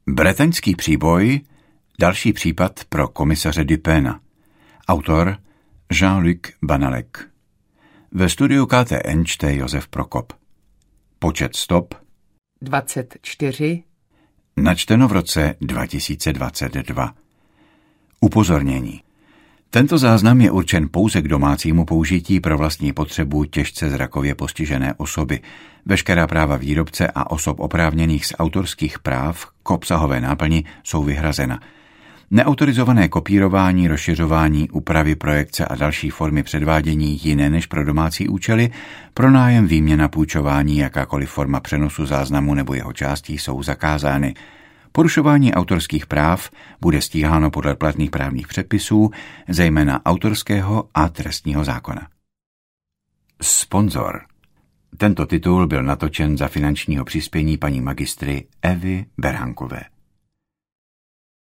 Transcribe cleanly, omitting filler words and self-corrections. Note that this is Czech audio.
Bretaňský příboj, další případ pro komisaře Dupéna. Autor Jean-Luc Banalec. Ve studiu KTN čte Josef Prokop. Počet stop 24. Načteno v roce 2022. Upozornění. Tento záznam je určen pouze k domácímu použití pro vlastní potřebu těžce zrakově postižené osoby. Veškerá práva výrobce a osob oprávněných z autorských práv k obsahové náplni jsou vyhrazena. Neautorizované kopírování, rozšiřování, úpravy, projekce a další formy předvádění jiné než pro domácí účely, pronájem, výměna, půjčování, jakákoliv forma přenosu záznamu nebo jeho částí jsou zakázány. Porušování autorských práv bude stíháno podle platných právních předpisů, zejména autorského a trestního zákona. Sponzor. Tento titul byl natočen za finančního přispění paní magistry Evy Berhankové.